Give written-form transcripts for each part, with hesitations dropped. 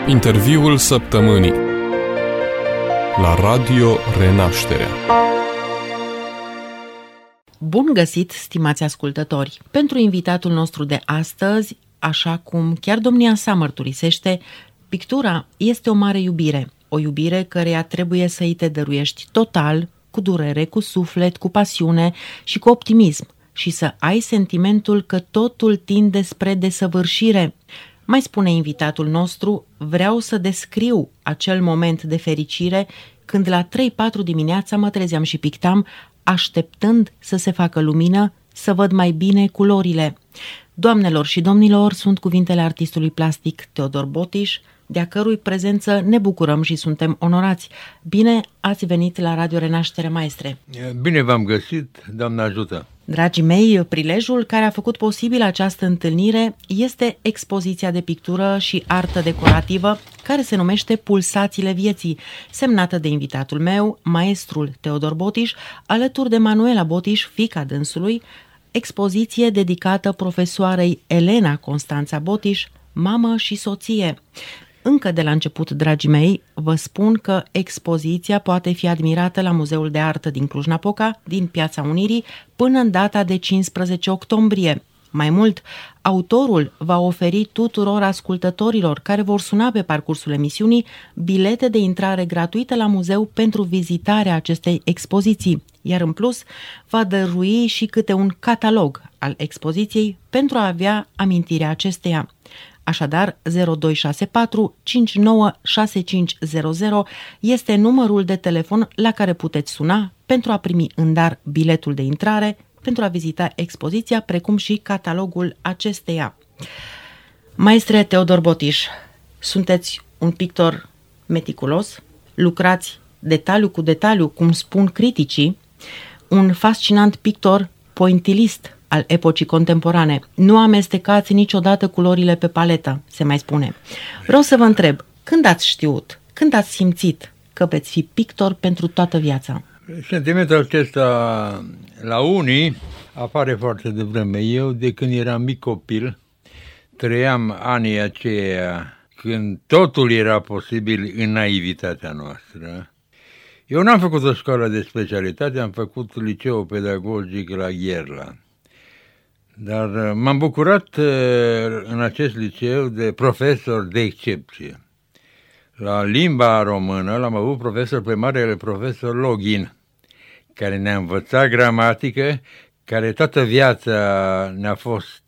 Interviul săptămânii la Radio Renașterea. Bun găsit, stimați ascultători! Pentru invitatul nostru de astăzi, așa cum chiar domnia sa mărturisește, pictura este o mare iubire, o iubire căreia trebuie să îi te dăruiești total, cu durere, cu suflet, cu pasiune și cu optimism și să ai sentimentul că totul tinde spre desăvârșire. Mai spune invitatul nostru, vreau să descriu acel moment de fericire când la 3-4 dimineața mă trezeam și pictam, așteptând să se facă lumină, să văd mai bine culorile. Doamnelor și domnilor, sunt cuvintele artistului plastic Teodor Botiș, de-a cărui prezență ne bucurăm și suntem onorați. Bine ați venit la Radio Renaștere, maestre! Bine v-am găsit, Doamne ajută! Dragii mei, prilejul care a făcut posibil această întâlnire este expoziția de pictură și artă decorativă care se numește Pulsațiile vieții, semnată de invitatul meu, maestrul Teodor Botiș, alături de Manuela Botiș, fiica dânsului, expoziție dedicată profesoarei Elena Constanța Botiș, mamă și soție. Încă de la început, dragii mei, vă spun că expoziția poate fi admirată la Muzeul de Artă din Cluj-Napoca, din Piața Unirii, până în data de 15 octombrie. Mai mult, autorul va oferi tuturor ascultătorilor care vor suna pe parcursul emisiunii bilete de intrare gratuite la muzeu pentru vizitarea acestei expoziții, iar în plus va dărui și câte un catalog al expoziției pentru a avea amintirea acesteia. Așadar, 0264 596500 este numărul de telefon la care puteți suna pentru a primi în dar biletul de intrare, pentru a vizita expoziția, precum și catalogul acesteia. Maestre Teodor Botiș, sunteți un pictor meticulos, lucrați detaliu cu detaliu, cum spun criticii, un fascinant pictor pointilist al epocii contemporane. Nu amestecați niciodată culorile pe paletă, se mai spune. Vreau să vă întreb, când ați știut, când ați simțit că veți fi pictor pentru toată viața? Sentimentul acesta la unii apare foarte devreme. Eu, de când eram mic copil, trăiam anii aceia când totul era posibil în naivitatea noastră. Eu n-am făcut o școală de specialitate, am făcut liceu pedagogic la Gherla. Dar m-am bucurat în acest liceu de profesor de excepție. La limba română l-am avut profesor pe marele profesor Login, care ne-a învățat gramatică, care toată viața ne-a fost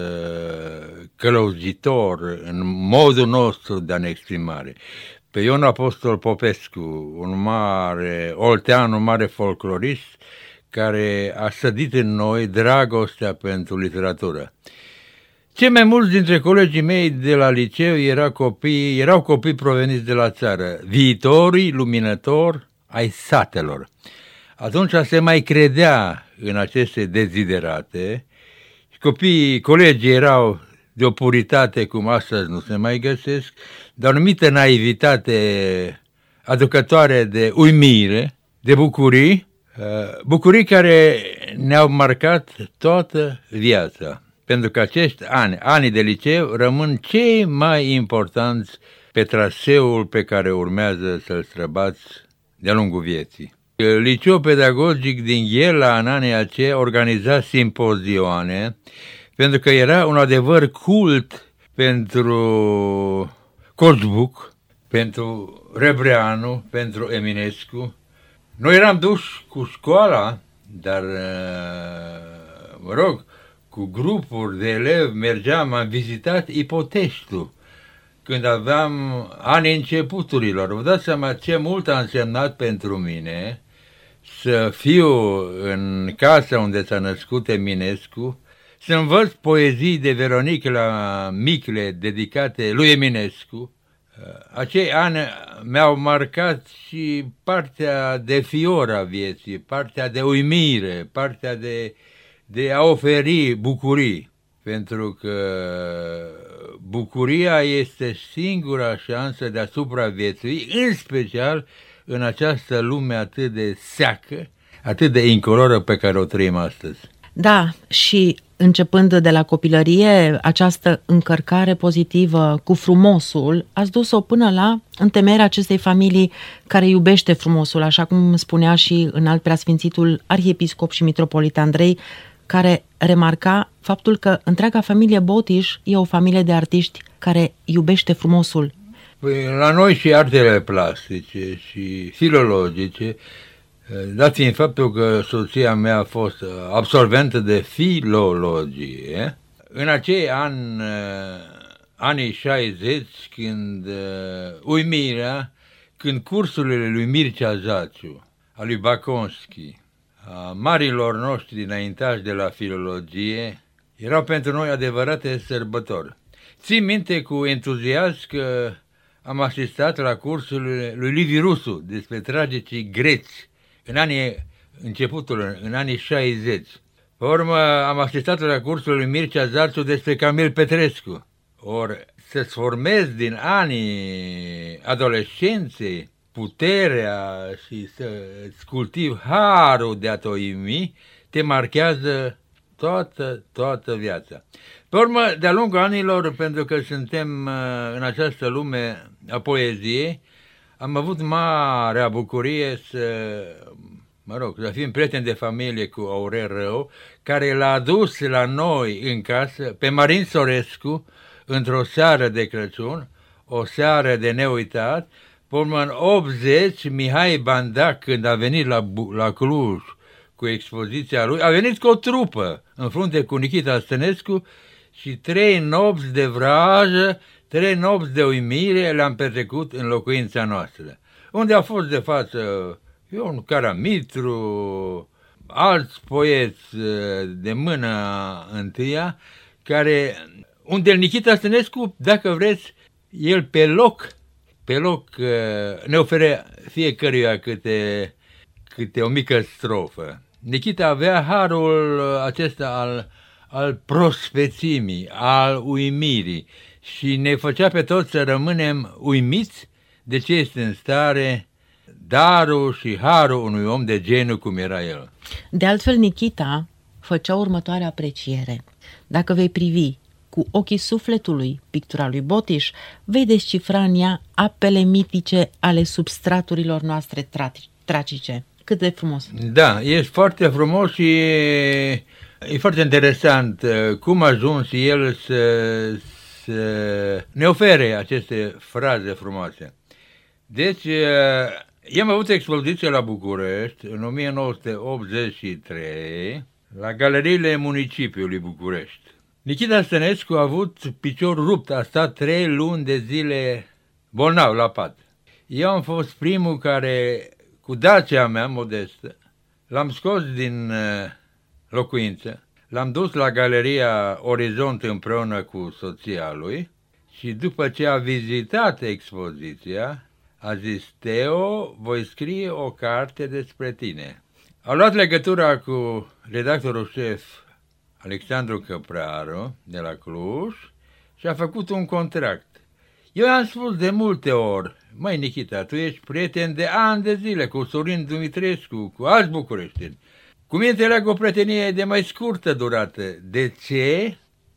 călăuzitor în modul nostru de a ne exprimare. Pe Ion Apostol Popescu, un mare oltean, un mare folclorist, care a sădit în noi dragostea pentru literatură. Cei mai mulți dintre colegii mei de la liceu erau copii proveniți de la țară, viitorii luminători ai satelor. Atunci se mai credea în aceste deziderate. Colegii erau de o puritate cum astăzi nu se mai găsesc, de o anumită naivitate aducătoare de uimire, de bucurii care ne-au marcat toată viața. Pentru că acești ani de liceu, rămân cei mai importanți pe traseul pe care urmează să-l străbați de-a lungul vieții. Liceul pedagogic din Gherla în anii aceia organiza simpozioane, pentru că era un adevăr cult pentru Cosbuc, pentru Rebreanu, pentru Eminescu. Noi eram duși cu școala, dar, cu grupuri de elevi am vizitat Ipoteștiul, când aveam anii începuturilor. Vă dați seama ce mult a însemnat pentru mine să fiu în casa unde s-a născut Eminescu, să învăț poezii de Veronică la Micle dedicate lui Eminescu. Acei ani mi-au marcat și partea de fior a vieții, partea de uimire, partea de a oferi bucurii, pentru că bucuria este singura șansă de a supraviețui, în special în această lume atât de seacă, atât de incoloră pe care o trăim astăzi. Da, și Începând de la copilărie, această încărcare pozitivă cu frumosul, ați dus-o până la întemeierea acestei familii care iubește frumosul, așa cum spunea și înalt preasfințitul arhiepiscop și mitropolit Andrei, care remarca faptul că întreaga familie Botiș e o familie de artiști care iubește frumosul. Păi, la noi și artele plastice și filologice, dat fiind faptul că soția mea a fost absolventă de filologie, în acei anii 60, când când cursurile lui Mircea Zaciu, a lui Baconski, a marilor noștri înaintași de la filologie, erau pentru noi adevărate sărbători. Țin minte cu entuziasm că am asistat la cursurile lui Liviu Rusu despre tragicii greți în anii 60. Pe urmă am asistat la cursul lui Mircea Zaciu despre Camil Petrescu. Ori să-ți formezi din anii adolescenței puterea și să-ți cultivi harul de a te uimi, te marchează toată viața. Pe urmă, de-a lungul anilor, pentru că suntem în această lume a poeziei, am avut marea bucurie să fim prieteni de familie cu Aurel Rău, care l-a adus la noi în casă pe Marin Sorescu într-o seară de Crăciun, o seară de neuitat. Pe urmă, în 80, Mihai Bandac, când a venit la Cluj cu expoziția lui, a venit cu o trupă în frunte cu Nichita Stănescu și 3 nopți de vrajă, 3 nopți de uimire le-am petrecut în locuința noastră, unde a fost de față Ion Caramitru, alți poeți de mâna întâia, unde Nichita Stănescu, dacă vreți, el pe loc ne oferă fiecăruia câte o mică strofă. Nichita avea harul acesta al prospețimii, al uimirii și ne făcea pe toți să rămânem uimiți de ce este în stare darul și harul unui om de genul cum era el. De altfel, Nichita făcea următoarea apreciere. Dacă vei privi cu ochii sufletului pictura lui Botiș, vei descifra în ea apele mitice ale substraturilor noastre tracice. Cât de frumos! Da, e foarte frumos și e foarte interesant cum a ajuns el să ne ofere aceste fraze frumoase. Deci, i-am avut expoziție la București în 1983, la Galeriile Municipiului București. Nichita Stănescu a avut piciorul rupt, a stat 3 luni de zile bolnav la pat. Eu am fost primul care, cu Dacia mea modestă, l-am scos din locuință, l-am dus la Galeria Orizont împreună cu soția lui și după ce a vizitat expoziția, a zis: Teo, voi scrie o carte despre tine. A luat legătura cu redactorul șef Alexandru Căpraru de la Cluj și a făcut un contract. Eu i-am spus de multe ori: măi, Nichita, tu ești prieten de ani de zile cu Sorin Dumitrescu, cu alți bucureșteni. Cu mine te leagă o prietenie de mai scurtă durată. De ce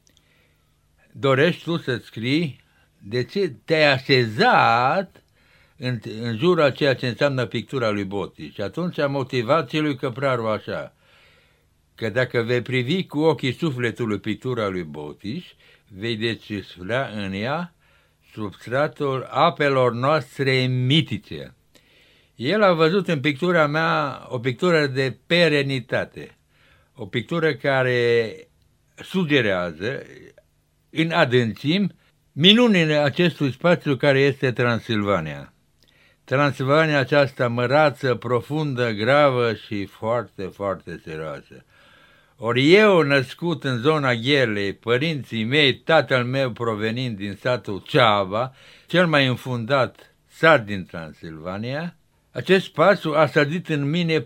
dorești tu să scrii? De ce te-ai așezat în jurul a ceea ce înseamnă pictura lui Botiș? Și atunci a motivat și lui Căpraru așa, că dacă vei privi cu ochii sufletului pictura lui Botiș, vei descifra în ea substratul apelor noastre mitice. El a văzut în pictura mea o pictură de perenitate, o pictură care sugerează în adâncim minunile acestui spațiu care este Transilvania. Transilvania aceasta mărață, profundă, gravă și foarte, foarte serioasă. Ori eu, născut în zona Gherlei, părinții mei, tatăl meu provenind din satul Ceava, cel mai înfundat sat din Transilvania, acest spațiu a sădit în mine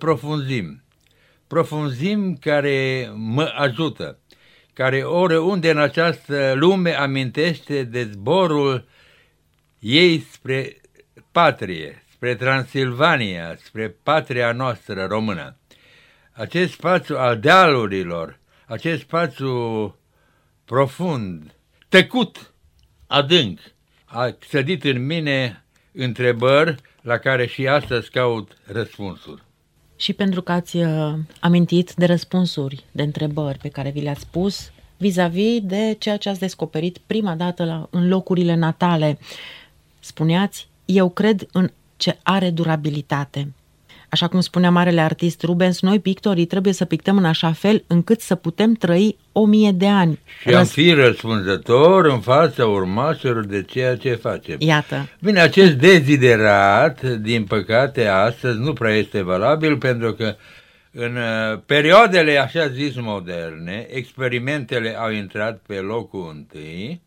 profunzim care mă ajută, care oriunde în această lume amintește de zborul ei spre patrie, spre Transilvania, spre patria noastră română. Acest spațiu al dealurilor, acest spațiu profund, tăcut, adânc, a sădit în mine întrebări la care și astăzi caut răspunsuri. Și pentru că ați amintit de răspunsuri, de întrebări pe care vi le-ați pus vis-a-vis de ceea ce ați descoperit prima dată în locurile natale. Spuneați, eu cred în ce are durabilitate. Așa cum spunea marele artist Rubens, noi pictorii trebuie să pictăm în așa fel încât să putem trăi 1000 de ani. Și am fi răspunzător în fața urmașilor de ceea ce facem. Iată. Bine, acest deziderat, din păcate, astăzi nu prea este valabil, pentru că în perioadele așa zis moderne, experimentele au intrat pe locul întâi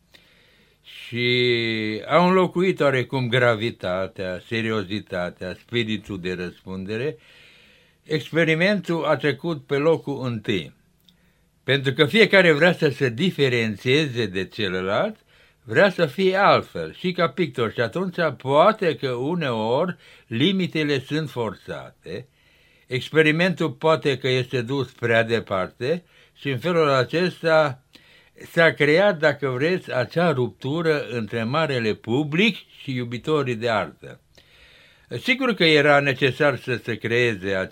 și au înlocuit oarecum gravitatea, seriozitatea, spiritul de răspundere. Experimentul a trecut pe locul întâi, pentru că fiecare vrea să se diferențieze de celălalt, vrea să fie altfel și ca pictor, și atunci poate că uneori limitele sunt forțate, experimentul poate că este dus prea departe și în felul acesta s-a creat, dacă vreți, acea ruptură între marele public și iubitorii de artă. Sigur că era necesar să se creeze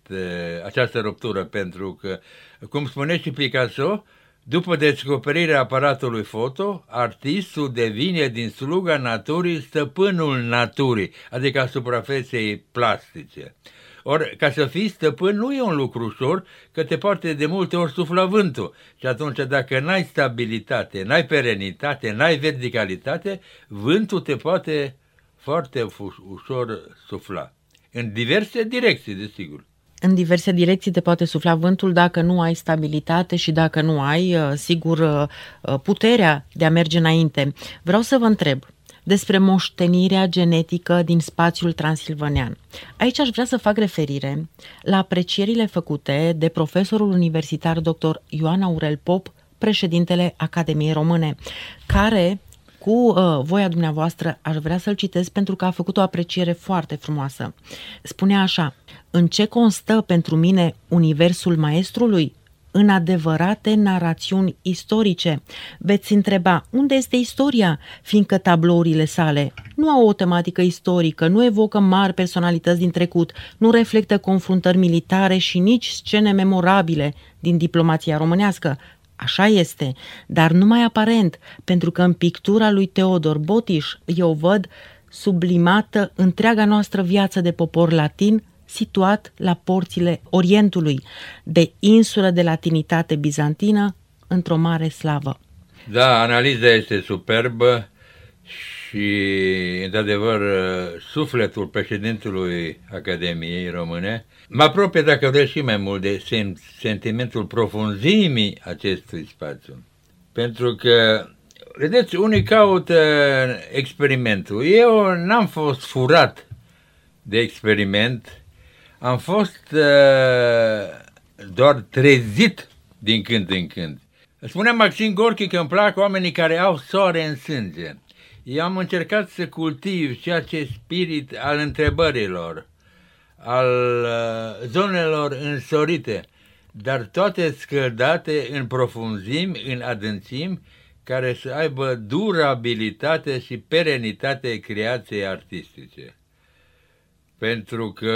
această ruptură, pentru că, cum spune și Picasso, după descoperirea aparatului foto, artistul devine din sluga naturii stăpânul naturii, adică a suprafeței plastice. Ori, ca să fii stăpân nu e un lucru ușor, că te poate de multe ori sufla vântul. Și atunci, dacă n-ai stabilitate, n-ai perenitate, n-ai verticalitate, vântul te poate foarte ușor sufla. În diverse direcții, desigur. În diverse direcții te poate sufla vântul dacă nu ai stabilitate și dacă nu ai, sigur, puterea de a merge înainte. Vreau să vă întreb despre moștenirea genetică din spațiul transilvanean. Aici aș vrea să fac referire la aprecierile făcute de profesorul universitar dr. Ioan Aurel Pop, președintele Academiei Române, care, cu voia dumneavoastră, aș vrea să-l citesc pentru că a făcut o apreciere foarte frumoasă. Spunea așa: în ce constă pentru mine universul maestrului? În adevărate narațiuni istorice. Veți întreba, unde este istoria? Fiindcă tablourile sale nu au o tematică istorică, nu evocă mari personalități din trecut, nu reflectă confruntări militare și nici scene memorabile din diplomația românească. Așa este, dar numai aparent, pentru că în pictura lui Teodor Botiș eu văd sublimată întreaga noastră viață de popor latin, situat la porțile Orientului, de insulă de latinitate bizantină într-o mare slavă. Da, analiza este superbă și, într-adevăr, sufletul președintelui Academiei Române mă apropie, dacă vreți, și mai mult de sentimentul profunzimii acestui spațiu. Pentru că, vedeți, unii caută experimentul. Eu n-am fost furat de experiment, am fost doar trezit din când în când. Spunea Maxim Gorki că îmi plac oamenii care au soare în sânge. Eu am încercat să cultiv ceea ce spirit al întrebărilor, al zonelor însorite, dar toate scăldate în profunzimi, în adâncimi, care să aibă durabilitate și perenitate creației artistice. Pentru că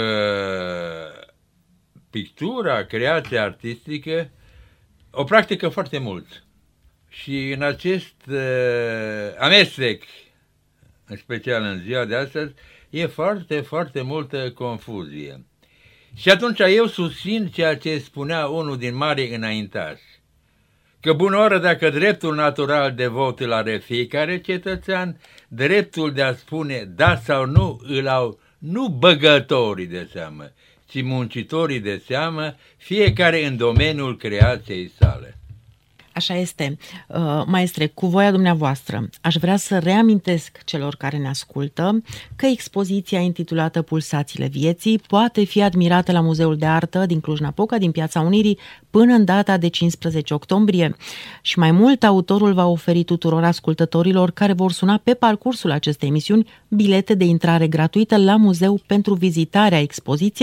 pictura, creația artistică, o practică foarte mult. Și în acest amestec, în special în ziua de astăzi, e foarte, foarte multă confuzie. Și atunci eu susțin ceea ce spunea unul din marii înaintași, că bună oră dacă dreptul natural de vot îl are fiecare cetățean, dreptul de a spune da sau nu îl au nu băgătorii de seamă, ci muncitorii de seamă, fiecare în domeniul creației sale. Așa este. Maestre, cu voia dumneavoastră, aș vrea să reamintesc celor care ne ascultă că expoziția intitulată Pulsațiile vieții poate fi admirată la Muzeul de Artă din Cluj-Napoca, din Piața Unirii, până în data de 15 octombrie. Și mai mult, autorul va oferi tuturor ascultătorilor care vor suna pe parcursul acestei emisiuni bilete de intrare gratuită la muzeu pentru vizitarea expoziției,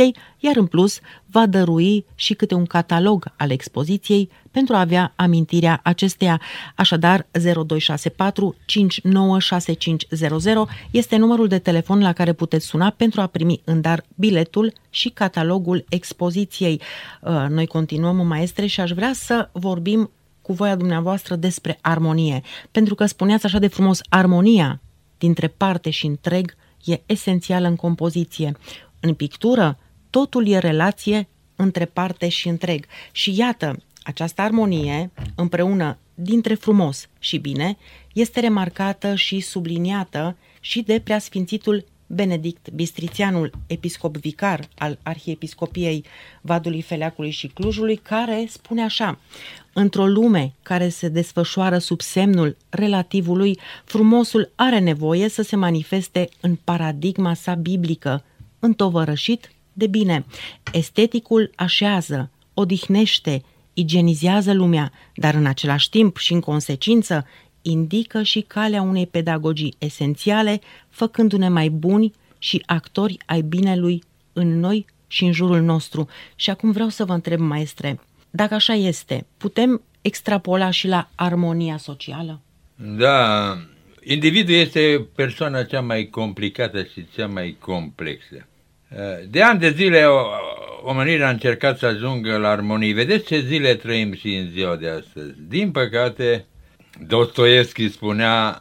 iar în plus va dărui și câte un catalog al expoziției pentru a avea amintirea acesteia. Așadar, 0264 596500 este numărul de telefon la care puteți suna pentru a primi în dar biletul și catalogul expoziției. Noi continuăm, maestre, și aș vrea să vorbim cu voia dumneavoastră despre armonie, pentru că spuneați așa de frumos, armonia dintre parte și întreg e esențială în compoziție. În pictură, totul e relație între parte și întreg. Și iată, această armonie, împreună dintre frumos și bine, este remarcată și subliniată și de preasfințitul Benedict Bistrițeanul, episcop vicar al Arhiepiscopiei Vadului, Feleacului și Clujului, care spune așa: într-o lume care se desfășoară sub semnul relativului, frumosul are nevoie să se manifeste în paradigma sa biblică, întovărășit de bine. Esteticul așează, odihnește, igienizează lumea, dar în același timp și în consecință indică și calea unei pedagogii esențiale, făcându-ne mai buni și actori ai binelui în noi și în jurul nostru. Și acum vreau să vă întreb, maestre, dacă așa este, putem extrapola și la armonia socială? Da, individul este persoana cea mai complicată și cea mai complexă. De ani de zile omenirea a încercat să ajungă la armonie. Vedeți ce zile trăim și în ziua de astăzi. Din păcate, Dostoevski spunea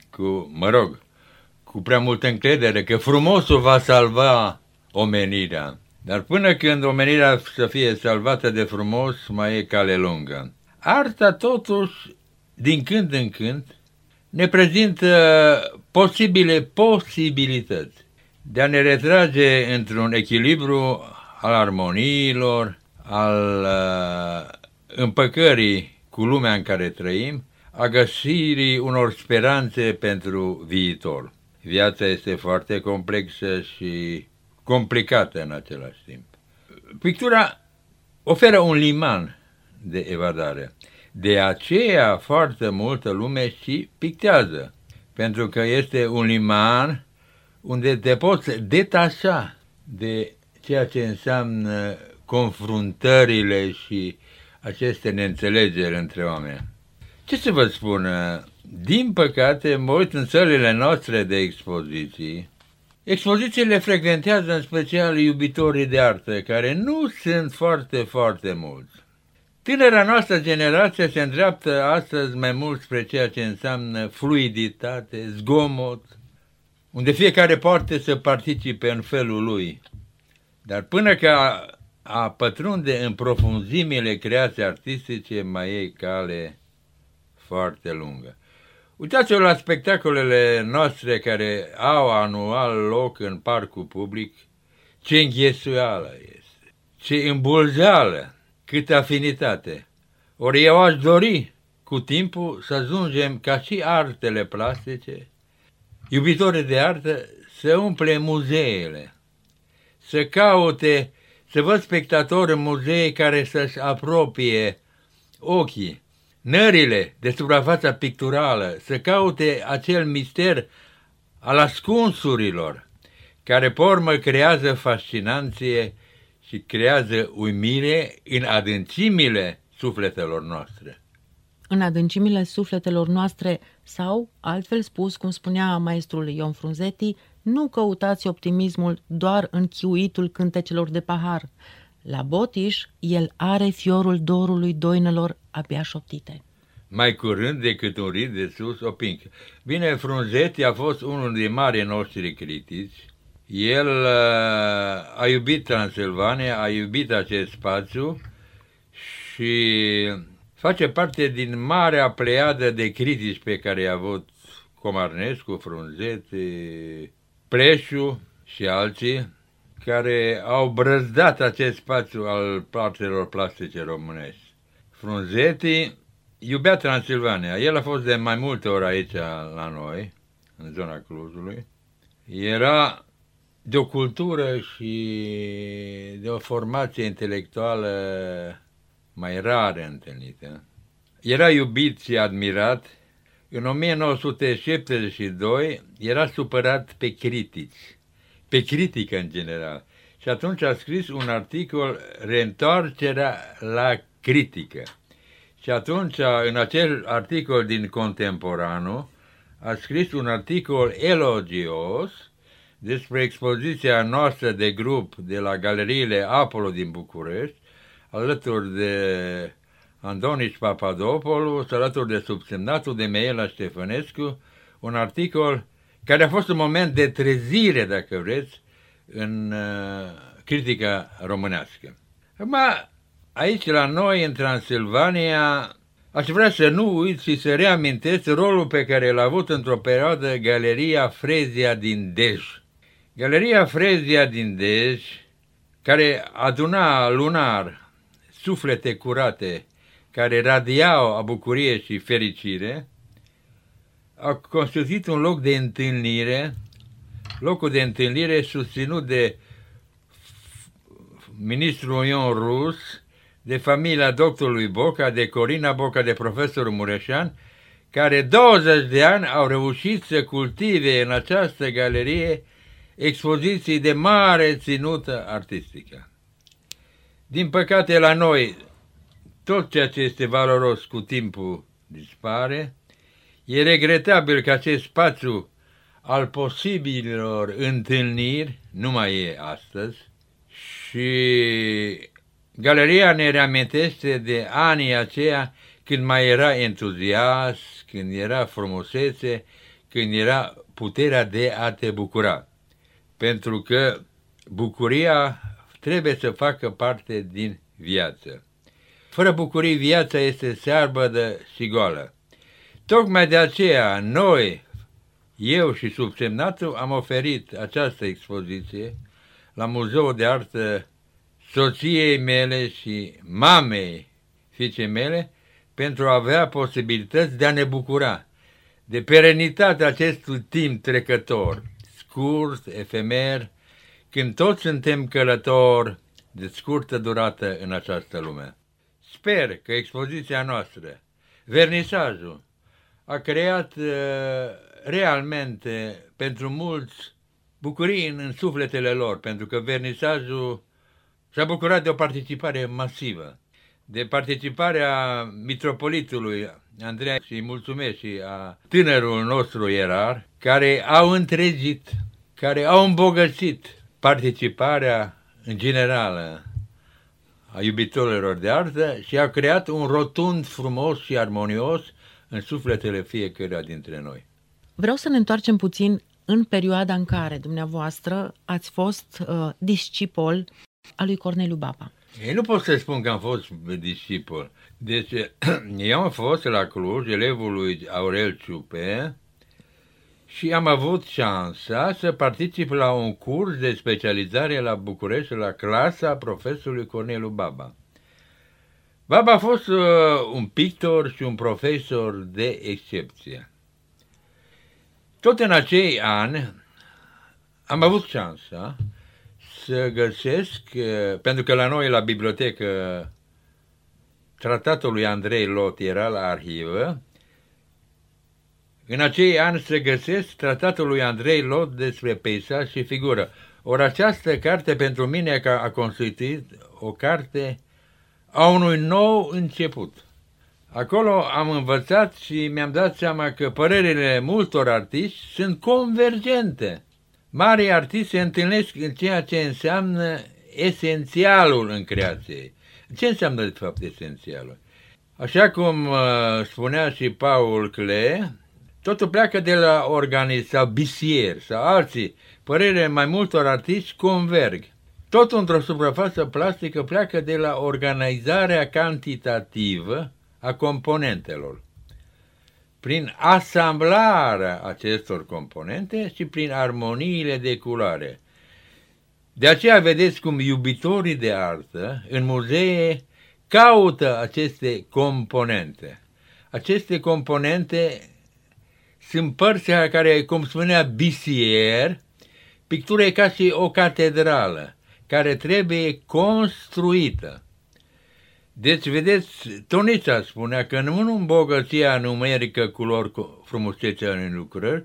cu prea multă încredere că frumosul va salva omenirea. Dar până când omenirea să fie salvată de frumos, mai e cale lungă. Arta, totuși, din când în când, ne prezintă posibilități de a ne retrage într-un echilibru al armoniilor, al împăcării cu lumea în care trăim, a găsirii unor speranțe pentru viitor. Viața este foarte complexă și complicată în același timp. Pictura oferă un liman de evadare. De aceea foarte multă lume și pictează, pentru că este un liman unde te poți detașa de ceea ce înseamnă confruntările și aceste neînțelegeri între oameni. Ce să vă spun? Din păcate, mă uit în sălile noastre de expoziții. Expozițiile frecventează în special iubitorii de artă, care nu sunt foarte mulți. Tânăra noastră generație se îndreaptă astăzi mai mult spre ceea ce înseamnă fluiditate, zgomot, unde fiecare poate să participe în felul lui. Dar până că a pătrunde în profunzimile creației artistice, mai e cale foarte lungă. Uitați-vă la spectacolele noastre care au anual loc în parcul public, ce înghesuială este, ce îmbulzeală, câtă afinitate. Ori eu aș dori cu timpul să ajungem ca și artele plastice, iubitorii de artă, să umple muzeele, să caute, să văd spectatori în muzee care să-și apropie ochii, nările de suprafața picturală, să caute acel mister al ascunsurilor, care pe urmă creează fascinanție și creează uimire în adâncimile sufletelor noastre. În adâncimile sufletelor noastre sau, altfel spus, cum spunea maestrul Ion Frunzeti, nu căutați optimismul doar în chiuitul cântecelor de pahar. La Botiș, el are fiorul dorului doinelor abia șoptite. Mai curând decât un rit de sus o pincă. Bine, Frunzeti a fost unul din marii noștri critici. El a iubit Transilvania, a iubit acest spațiu și face parte din marea pleiadă de critici pe care i-a avut Comarnescu, Frunzeti, Preșu și alții, care au brăzdat acest spațiu al artelor plastice românești. Frunzeti iubea Transilvania. El a fost de mai multe ori aici la noi, în zona Clujului. Era de o cultură și de o formație intelectuală mai rare întâlnită. Era iubit și admirat. În 1972 era supărat pe critici, pe critică în general. și atunci a scris un articol, Reîntoarcerea la critică. Și atunci, în acel articol din Contemporanul, a scris un articol elogios despre expoziția noastră de grup de la Galeriile Apollo din București, alături de Andonis Papadopoulos, alături de subsemnatul de Mihaela Ștefănescu, un articol care a fost un moment de trezire, dacă vreți, în critica românească. Acum, aici la noi, în Transilvania, aș vrea să nu uit și să reamintesc rolul pe care l-a avut într-o perioadă Galeria Frezia din Dej. Galeria Frezia din Dej, care aduna lunar suflete curate, care radiau a bucurie și fericire, a constituit un loc de întâlnire, locul de întâlnire susținut de ministrul Ion Rus, de familia doctorului Boca, de Corina Boca, de profesorul Mureșan, care 20 de ani au reușit să cultive în această galerie expoziții de mare ținută artistică. Din păcate, la noi, tot ceea ce este valoros cu timpul dispare. E regretabil că acest spațiu al posibililor întâlniri nu mai e astăzi și galeria ne reamintește de anii aceia când mai era entuziasm, când era frumusețe, când era puterea de a te bucura. Pentru că bucuria trebuie să facă parte din viață. Fără bucurii, viața este searbădă și goală. Tocmai de aceea, noi, eu și subsemnatul, am oferit această expoziție la Muzeul de Artă soției mele și mamei fiicei mele pentru a avea posibilități de a ne bucura de perenitatea acestui timp trecător, scurt, efemer, când toți suntem călători de scurtă durată în această lume. Sper că expoziția noastră, vernisajul, a creat realmente pentru mulți bucurii în sufletele lor, pentru că vernisajul s-a bucurat de o participare masivă, de participarea mitropolitului Andrei și mulțumesc și a tânărul nostru ierar, care au întregit, care au îmbogățit participarea în generală a iubitorilor de artă și a creat un rotund frumos și armonios în sufletele fiecăruia dintre noi. Vreau să ne întoarcem puțin în perioada în care dumneavoastră ați fost discipol al lui Corneliu Baba. Eu nu pot să spun că am fost discipol. Deci, eu am fost la Cluj, elevul lui Aurel Ciupe, și am avut șansa să particip la un curs de specializare la București, la clasa profesorului Corneliu Baba. Baba a fost un pictor și un profesor de excepție. Tot în acei ani am avut șansa să găsesc, pentru că la noi la bibliotecă tratatul lui Andrei Lot era la arhivă, în acei ani să găsesc tratatul lui Andrei Lot despre peisaj și figură. Ori această carte pentru mine a constituit o carte a unui nou început. Acolo am învățat și mi-am dat seama că părerile multor artiști sunt convergente. Marii artiști se întâlnesc în ceea ce înseamnă esențialul în creație. Ce înseamnă de fapt esențialul? Așa cum spunea și Paul Klee, totul pleacă de la organist sau Bissier sau alții. Părerile mai multor artiști converg. Totul într-o suprafață plastică pleacă de la organizarea cantitativă a componentelor. Prin asamblarea acestor componente și prin armoniile de culoare. De aceea vedeți cum iubitorii de artă în muzee caută aceste componente. Aceste componente sunt părți care, cum spunea Bissier, pictura e ca și o catedrală care trebuie construită. Deci, vedeți, Tonița spunea că nu îmbogăția numerică culori frumusețea în lucrări,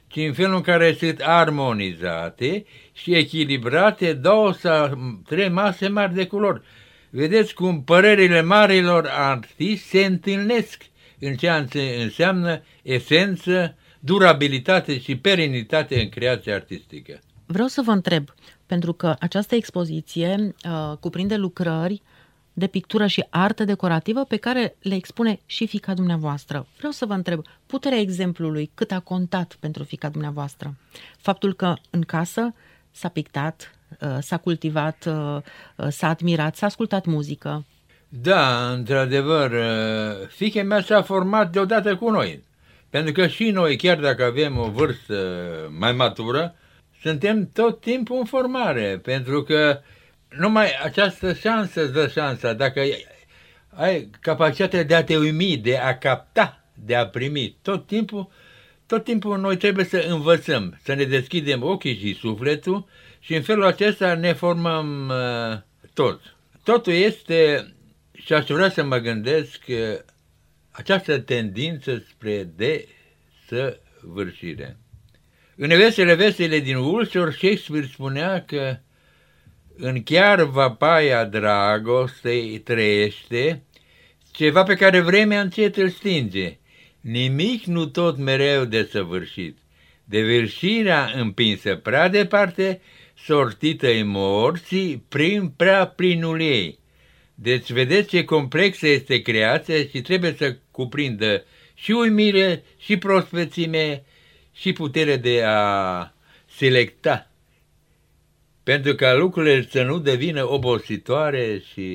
ci în felul în care sunt armonizate și echilibrate 2 sau 3 mase mari de culori. Vedeți cum părerile marilor artiști se întâlnesc în ceea ce înseamnă esență, durabilitate și perenitate în creația artistică. Vreau să vă întreb, pentru că această expoziție cuprinde lucrări de pictură și artă decorativă pe care le expune și fiica dumneavoastră. Vreau să vă întreb, puterea exemplului, cât a contat pentru fiica dumneavoastră? Faptul că în casă s-a pictat, s-a cultivat, s-a admirat, s-a ascultat muzică. Da, într-adevăr, fiica mea s-a format deodată cu noi. Pentru că și noi, chiar dacă avem o vârstă mai matură, suntem tot timpul în formare, pentru că numai această șansă îți dă șansa. Dacă ai capacitatea de a te uimi, de a capta, de a primi, tot timpul noi trebuie să învățăm, să ne deschidem ochii și sufletul și în felul acesta ne formăm tot. Totul este, și aș vrea să mă gândesc, această tendință spre desăvârșire. În vesele din Ulcior, Shakespeare spunea că în chiar văpaia dragostei trăiește ceva pe care vremea încet îl stinge. Nimic nu tot mereu desăvârșit. Devârșirea împinsă prea departe, sortită-i morții prin prea plinul ei. Deci vedeți ce complexă este creația și trebuie să cuprindă și uimire, și prospețime, și putere de a selecta. Pentru ca lucrurile să nu devină obositoare și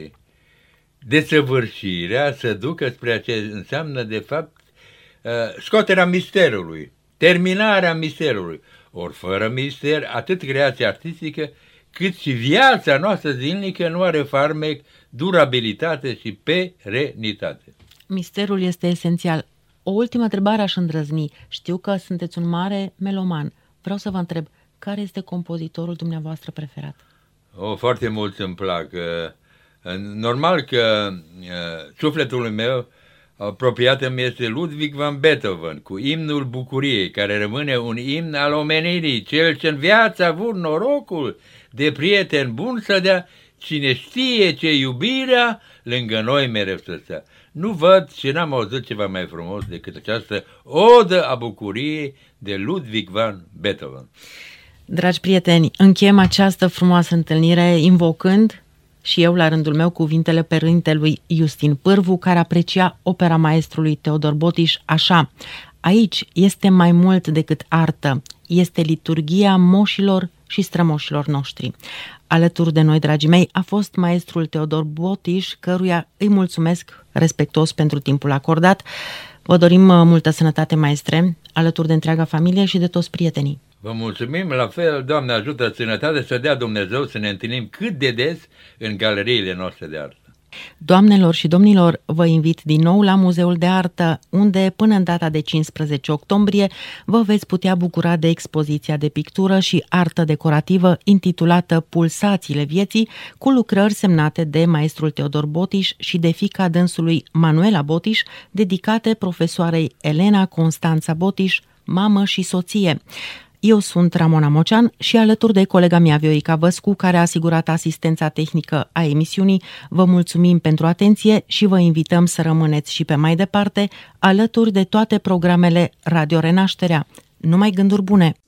desăvârșirea să ducă spre ce înseamnă de fapt scoaterea misterului, terminarea misterului. Ori fără mister, atât creația artistică, cât și viața noastră zilnică nu are farmec, durabilitate și perenitate. Misterul este esențial. O ultimă întrebare aș îndrăzni. Știu că sunteți un mare meloman. Vreau să vă întreb, care este compozitorul dumneavoastră preferat? Foarte mulți îmi plac. Normal că sufletul meu apropiat îmi este Ludwig van Beethoven, cu imnul bucuriei, care rămâne un imn al omenirii, cel ce în viață a avut norocul de prieten bun să dea, cine știe ce iubirea lângă noi mereu să stea. Nu văd și n-am auzit ceva mai frumos decât această odă a bucuriei de Ludwig van Beethoven. Dragi prieteni, încheiem această frumoasă întâlnire invocând și eu la rândul meu cuvintele părintelui Justin Pârvu, care aprecia opera maestrului Teodor Botiș așa: aici este mai mult decât artă, este liturghia moșilor și strămoșilor noștri. Alături de noi, dragii mei, a fost maestrul Teodor Botiș, căruia îi mulțumesc respectuos pentru timpul acordat. Vă dorim multă sănătate, maestre, alături de întreaga familie și de toți prietenii. Vă mulțumim, la fel, Doamne ajută sănătate, să dea Dumnezeu să ne întâlnim cât de des în galeriile noastre de artă. Doamnelor și domnilor, vă invit din nou la Muzeul de Artă, unde până în data de 15 octombrie vă veți putea bucura de expoziția de pictură și artă decorativă intitulată Pulsațiile vieții, cu lucrări semnate de maestrul Teodor Botiș și de fiica dânsului Manuela Botiș, dedicate profesoarei Elena Constanța Botiș, mamă și soție. Eu sunt Ramona Mocean și alături de colega mea Viorica Văscu, care a asigurat asistența tehnică a emisiunii, vă mulțumim pentru atenție și vă invităm să rămâneți și pe mai departe alături de toate programele Radio Renașterea. Numai gânduri bune!